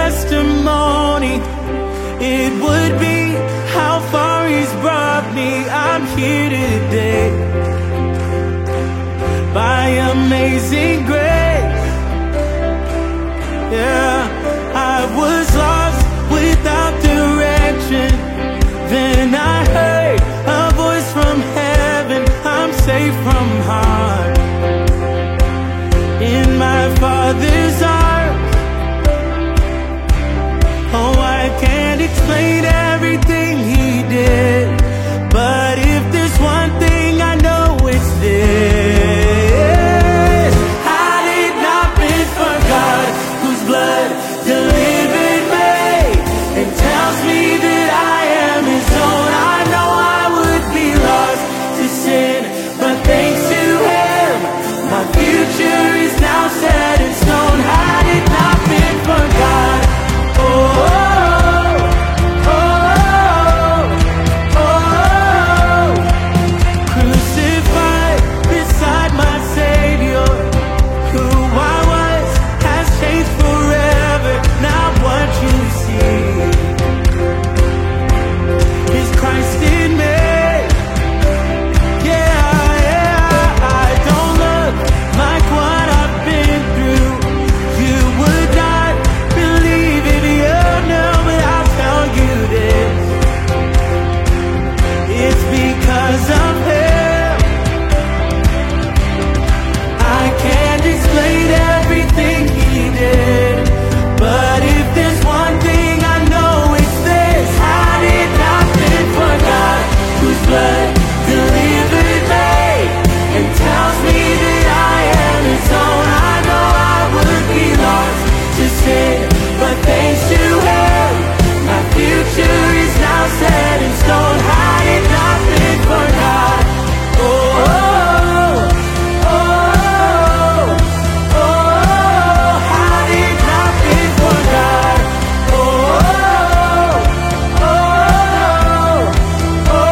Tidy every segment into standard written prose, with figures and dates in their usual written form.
testimony, it would be how far He's brought me. I'm here today by amazing grace. Yeah, I was lost without direction, then I heard a voice from heaven. I'm safe from harm in my Father's arms. Oh, I can't explain everything He did, but if there's one thing I know, it's this: had it not been for God, whose blood delivered me and tells me that I am His own, I know I would be lost to sin, but thanks to Him, my future is now set in stone. Had it not been for God, oh, oh, oh, oh, oh, crucified beside my Savior, who I was has changed forever. Now what you see is Christ in me. Yeah, yeah, I don't look like what I've been through. You would not believe if you knew, but I'll tell you this: it's because of Him. I can't explain everything He did, but if there's one thing I know, it's this: had it not been for God, whose blood delivered me and tells me that I am His own, I know I would be lost to sin, but thanks to Him, my future is now set in stone. Had it not been for God, oh, oh, oh, oh, oh, had it not been for God, oh, oh, oh, oh,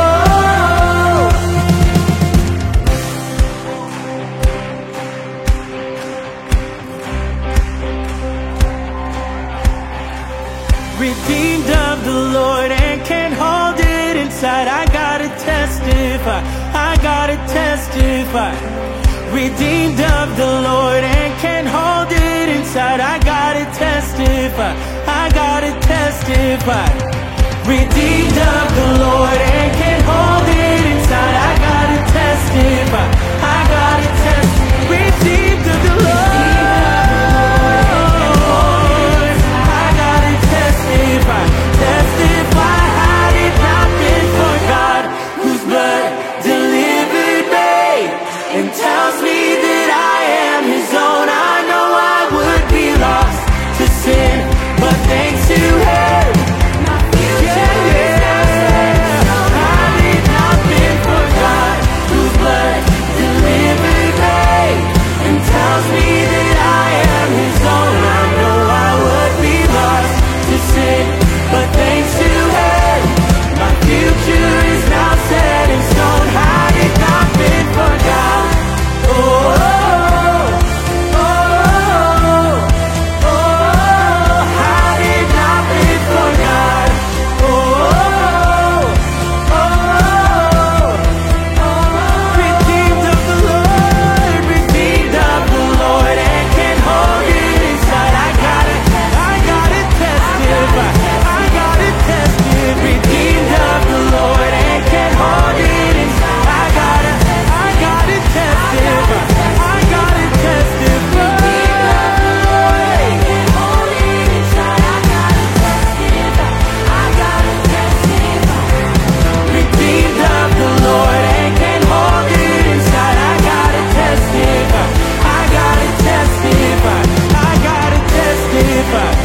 redeemed of the Lord and can't hold it inside. I gotta testify, I gotta testify. Redeemed of the Lord and can't hold it inside. I gotta testify, I gotta testify. Redeemed of the Lord and can't hold it inside. I gotta testify, I gotta testify. Redeemed of the Lord, I gotta testify, testify. Had it not been for God, whose blood delivered me and tells me that I am His own, I know I would be lost to sin, but thanks to Him, my future is now set in stone. Had it not been for God, whose blood delivered me and tells me that I am His own, I know I would be lost to sin, but thanks to Him, my future is now set in stone. Had it not been for God, oh, oh, oh, oh, oh, had it not been for God, oh, oh, oh, oh, redeemed of the Lord, redeemed of the Lord, and can't hold it inside. I gotta testify, I gotta testify. Redeemed of the Lord and can't hold it inside. I gotta testify, I gotta testify. Redeemed of the Lord and can't hold it inside. I gotta testify, I gotta testify, I gotta testify.